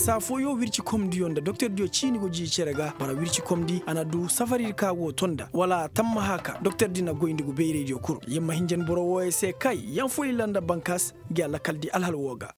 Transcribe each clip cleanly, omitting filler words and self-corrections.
safoyo wirci komdi yonda docteur dio chini go ji cerega bara wirci komdi anadu safari kago tonda wala tamma haka docteur dina goyndi go beyre dio kur yemma hinjen boro wo se kai yan foyi landa bankas gi alla kaldi alhal woga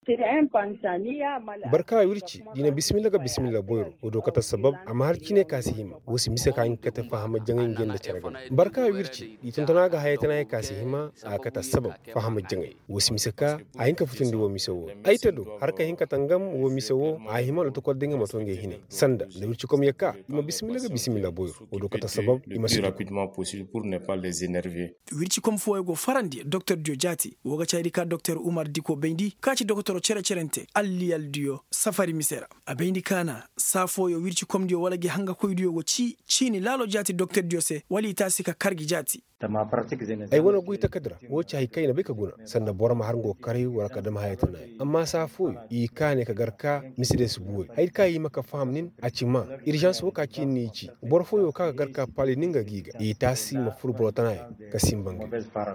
barka wirci dina bismillah boyro odo kata sabab amma har kine kasihima wosi mise kan kata fahama jangay genda cerega barka wirci itantana ga hayatana kasihima a kata sabab fahama jangay wosi mise ka ayinka futundi wo misewo aitado har ka hinka tangam wo misewo a hima to ko dinga matonge hine sanda da wirci kom yakka ima bismillah boyro odo kata sabab ima rapidement possible pour ne pas les énerver wirci kom fo go farandi docteur dio jati woga chayri ka docteur Umar Diko Bendi kaci docteur cerente alli aldio safari misera a Bendi kana safo yo wirci kom dio wala gi hanga koydiyo go chini lalo jati docteur dio se wali tasika kargi jati ai wani gui ta kadra wacce hai kai na bai ka guna sannan bora ma har go kare wala ka dama hayata na amma safo i ka ne ka garka miside su buwe ai ka yi maka famnin a cima urgence waka kin ni ci bor fo yo ka garka pali ninga giga i tasi ma furbo tana ka simbanga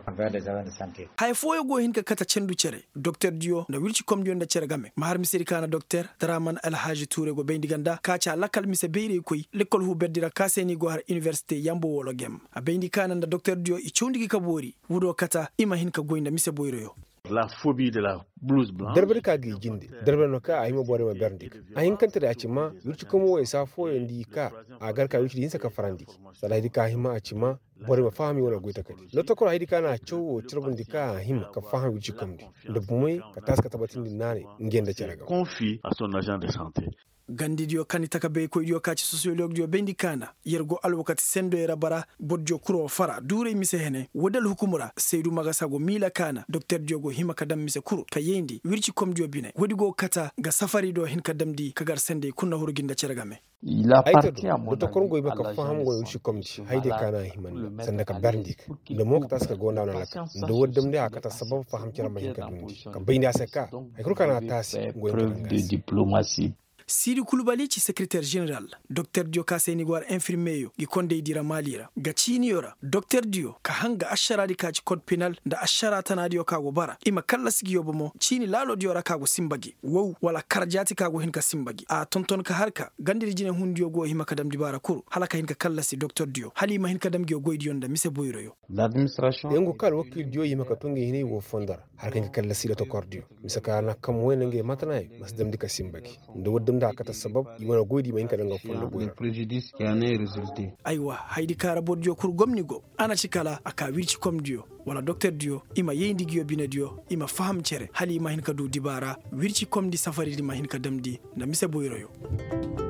hay fo yo go hin ka kata cendu cere docteur dio na wirci kom dio nda cere game ma har misiri kana docteur Daraman Alhaji Touré go bendi ganda ka ca lakal mise beyre koy l'école hu beddira ka seni go har université yambo wolo gem a bendi kana nda docteur dio i chondigi kabori wudo kata ima hin ka goynda mise boyroyo la phobie de la blouse blanche darbar ka gi jinde darbar no ka ayima bore ma berdik ayin kanta da acima yurci komo wai safo yandi ka a garka yurci din saka farandi sada di ka hima acima bore ma fahami wala goita kadi lotta ko haydi kana chowo cirbun di ka hima ka fahami yurci komdi da bumai ka taska tabatin din nane ngenda ceraga confie à son agent de santé gandidio kanita ka be ko dio kaci sociologue dio bendi kana yergo alwakati sendo era bara bodjo kuro fara dure mise hene wodal hukumura Seydou Magasago mila kana docteur Diogo hima kadam mise kuro kayendi wirci kom dio bine wodigo kata ga safari do hin kadamdi kagar sende kunna hurginda ceragame il appartient à mon to ko ngoy baka faham go wirci komdi hayde kana himan sanda ka berdik da mo ka taska gonda na laka do woddam de akata sabab faham cerama hin kadundi ka bayni asaka ay kuro kana tasi preuve de diplomatie. Sidi Koulibaly ci secrétaire général docteur Dio ka seni gwar infirmeyo gi konde dira malira ga yora docteur Dio ka hanga asharadi ka ci code penal da ashara tanadio ka go bara ima kala sigi yobomo chini lalo dio ra ka go simbagi wow wala karjati ka go hin ka simbagi a tonton ka harka gandiri jine hundiyo go hima kadam dibara kuru halaka hin ka kala si docteur Dio halima hin kadam gi go idionda mise boyroyo L'administration yango kal wakil Dio yima ka tongi hini wo fondara harka hin kala si da to kordio misaka na kam wenenge matanay masdam dika simbagi ndo woddam da kata sabab imana godi mai kadan gafon da boyar préjudice qui en est résulté. Aiwa haidi kara bodjo kur gomni go ana cikala aka wirci kom dio wala docteur Dio ima yendi giyo bina dio ima faham cere hali ima hin ka du dibara wirci kom di safari di ma hin ka damdi na mise boyroyo